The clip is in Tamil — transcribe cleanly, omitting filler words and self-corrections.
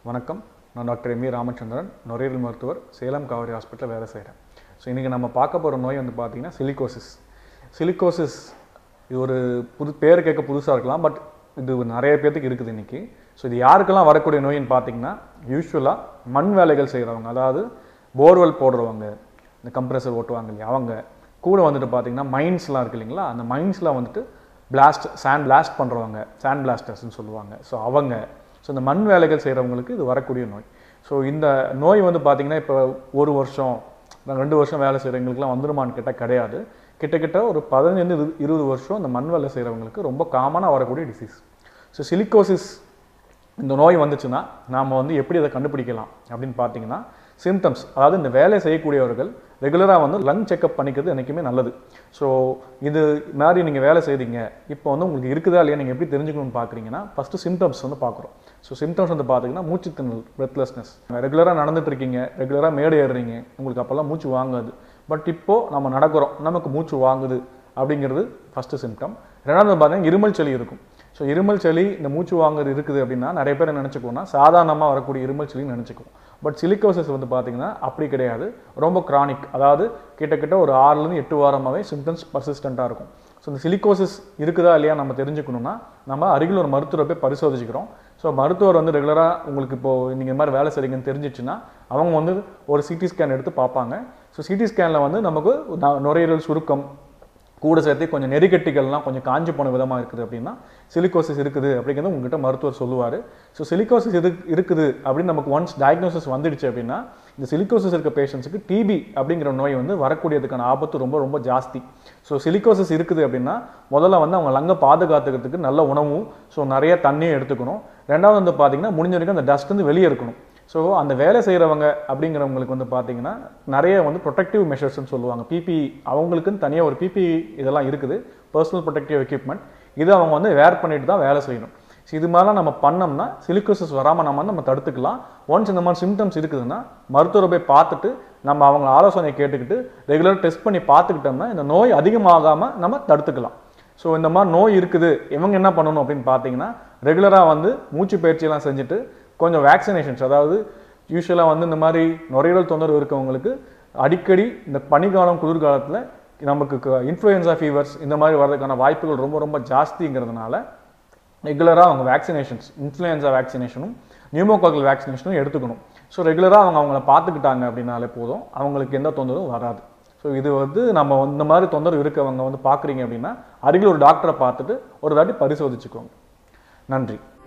வணக்கம். நான் டாக்டர் எம். ராமச்சந்திரன், நுரையீரல் மருத்துவர், சேலம் காவேரி ஹாஸ்பிட்டலில் வேலை செய்கிறேன். ஸோ இன்றைக்கி நம்ம பார்க்க போகிற நோய் வந்து பார்த்திங்கன்னா சிலிக்கோசிஸ். இது ஒரு பேர் கேட்க புதுசாக இருக்கலாம், பட் இது நிறைய பேர்த்துக்கு இருக்குது இன்றைக்கி. ஸோ இது யாருக்கெல்லாம் வரக்கூடிய நோயின்னு பார்த்திங்கன்னா, யூஸ்வலாக மண் வேலைகள் செய்கிறவங்க, அதாவது போர்வெல் போடுறவங்க, இந்த கம்ப்ரெசர் ஓட்டுவாங்க இல்லையா, அவங்க கூட வந்துட்டு பார்த்திங்கன்னா மைன்ஸ்லாம் இருக்குது இல்லைங்களா, அந்த மைன்ஸில் வந்துட்டு சாண்ட் பிளாஸ்ட் பண்ணுறவங்க, சாண்ட் பிளாஸ்டர்ஸ்ன்னு சொல்லுவாங்க. ஸோ அவங்க இந்த மண் வேலைகள் செய்கிறவங்களுக்கு இது வரக்கூடிய நோய். ஸோ இந்த நோய் வந்து பார்த்திங்கன்னா இப்போ 1 வருஷம் 2 வருஷம் வேலை செய்கிறவங்களுக்குலாம் வந்துருமான்னு கேட்டால் கிடையாது. கிட்டத்தட்ட ஒரு 15-20 வருஷம் இந்த மண் வேலை செய்கிறவங்களுக்கு ரொம்ப காமனாக வரக்கூடிய டிசீஸ். ஸோ சிலிக்கோசிஸ் இந்த நோய் வந்துச்சுன்னா நாம் வந்து எப்படி அதை கண்டுபிடிக்கலாம் அப்படின்னு பார்த்தீங்கன்னா, சிம்டம்ஸ், அதாவது இந்த வேலை செய்யக்கூடியவர்கள் ரெகுலராக வந்து லங் செக்அப் பண்ணிக்கிறது என்றைக்குமே நல்லது. ஸோ இது மாதிரி நீங்கள் வேலை செய்கிறீங்க, இப்போ வந்து உங்களுக்கு இருக்குதா இல்லையா நீங்கள் எப்படி தெரிஞ்சுக்கணும்னு பார்க்குறீங்கன்னா, ஃபஸ்ட்டு சிம்டம்ஸ் வந்து பார்க்குறோம். ஸோ சிம்டம்ஸ் வந்து பார்த்தீங்கன்னா, மூச்சு திணறல், பிரெத்லெஸ்னஸ். ரெகுலராக நடந்துட்டு இருக்கீங்க, ரெகுலராக மேடை ஏறுறீங்க, உங்களுக்கு அப்போல்லாம் மூச்சு வாங்காது. பட் இப்போது நம்ம நடக்கிறோம், நமக்கு மூச்சு வாங்குது அப்படிங்கிறது ஃபஸ்ட்டு சிம்டம். ரெண்டாவது பார்த்தீங்கன்னா இருமல் சளி இருக்கும். ஸோ இருமல் சளி, இந்த மூச்சு வாங்குறது இருக்குது அப்படின்னா நிறைய பேர் நினச்சிக்கோன்னா சாதாரணமாக வரக்கூடிய இருமல் சளின்னு நினச்சிக்குவோம். பட் சிலிக்கோசிஸ் வந்து பார்த்திங்கன்னா அப்படி கிடையாது, ரொம்ப கிரானிக், அதாவது கிட்டத்தட்ட ஒரு 6-8 வாரமாகவே சிம்டம்ஸ் பர்சிஸ்டண்ட்டாக இருக்கும். ஸோ இந்த சிலிக்கோசிஸ் இருக்குதா இல்லையா நம்ம தெரிஞ்சுக்கணுன்னா, நம்ம அருகில் ஒரு மருத்துவரை போய் பரிசோதிச்சுக்கிறோம். ஸோ மருத்துவர் வந்து ரெகுலராக உங்களுக்கு இப்போது நீங்கள் இந்த மாதிரி வேலை செய்றீங்கன்னு தெரிஞ்சிச்சுன்னா அவங்க வந்து ஒரு சிடி ஸ்கேன் எடுத்து பார்ப்பாங்க. ஸோ சிடி ஸ்கேனில் வந்து நமக்கு நுரையீரல் சுருக்கம் கூட சேர்த்து கொஞ்சம் நெறிக்கட்டிகள்லாம் கொஞ்சம் காஞ்சி போன விதமாக இருக்குது அப்படின்னா சிலிக்கோசிஸ் இருக்குது அப்படிங்கிறது உங்ககிட்ட மருத்துவர் சொல்லுவார். ஸோ சிலிக்கோசிஸ் இருக்குது அப்படின்னு நமக்கு ஒன்ஸ் டயக்னோசிஸ் வந்துடுச்சு அப்படின்னா, இந்த சிலிக்கோசிஸ் இருக்க பேஷண்ட்ஸுக்கு டிபி அப்படிங்கிற நோய் வந்து வரக்கூடியதுக்கான ஆபத்து ரொம்ப ரொம்ப ஜாஸ்தி. ஸோ சிலிக்கோசிஸ் இருக்குது அப்படின்னா முதல்ல வந்து அவங்க லங்கை பாதுகாத்துக்கிறதுக்கு நல்ல உணவும், ஸோ நிறைய தண்ணியும் எடுத்துக்கணும். ரெண்டாவது வந்து பார்த்திங்கன்னா முடிஞ்ச வரைக்கும் அந்த டஸ்ட் வந்து வெளியே இருக்கணும். ஸோ அந்த வேலை செய்கிறவங்க அப்படிங்கிறவங்களுக்கு வந்து பார்த்திங்கன்னா நிறைய வந்து ப்ரொடெக்டிவ் மெஷர்ஸ்ன்னு சொல்லுவாங்க. பிபிஇ, அவங்களுக்குன்னு தனியாக ஒரு பிபிஇ இதெல்லாம் இருக்குது, பர்சனல் ப்ரொடெக்டிவ் எக்யூப்மெண்ட். இது அவங்க வந்து வேர் பண்ணிட்டு தான் வேலை செய்யணும். ஸோ இது மாதிரிலாம் நம்ம பண்ணோம்னா சிலிக்கோசிஸ் வராமல் நம்ம தடுத்துக்கலாம். ஒன்ஸ் இந்த மாதிரி சிம்டம்ஸ் இருக்குதுன்னா மருத்துவரை போய் பார்த்துட்டு நம்ம அவங்க ஆலோசனை கேட்டுக்கிட்டு ரெகுலராக டெஸ்ட் பண்ணி பார்த்துக்கிட்டோம்னா இந்த நோய் அதிகமாகாமல் நம்ம தடுத்துக்கலாம். ஸோ இந்த மாதிரி நோய் இருக்குது, இவங்க என்ன பண்ணணும் அப்படின்னு பார்த்தீங்கன்னா, ரெகுலராக வந்து மூச்சு பயிற்சியெல்லாம் செஞ்சுட்டு கொஞ்சம் வேக்சினேஷன்ஸ், அதாவது யூஸ்வலாக வந்து இந்த மாதிரி நுரையீரல் தொந்தரவு இருக்கவங்களுக்கு அடிக்கடி இந்த பனிக்காலம் குளிர்காலத்தில் நமக்கு இன்ஃப்ளூயன்ஸா ஃபீவர்ஸ் இந்த மாதிரி வர்றதுக்கான வாய்ப்புகள் ரொம்ப ரொம்ப ஜாஸ்திங்கிறதுனால ரெகுலராக அவங்க வேக்சினேஷன்ஸ், இன்ஃப்ளூயன்ஸா வேக்சினேஷனும் நியூமோகாக்கல் வேக்சினேஷனும் எடுத்துக்கணும். ஸோ ரெகுலராக அவங்கள பார்த்துக்கிட்டாங்க அப்படின்னாலே போதும், அவங்களுக்கு எந்த தொந்தரவும் வராது. ஸோ இது வந்து நம்ம இந்த மாதிரி தொந்தரவு இருக்கவங்க வந்து பார்க்குறீங்க அப்படின்னா அருகில் ஒரு டாக்டரை பார்த்துட்டு ஒரு தாட்டி பரிசோதிச்சுக்கோங்க. நன்றி.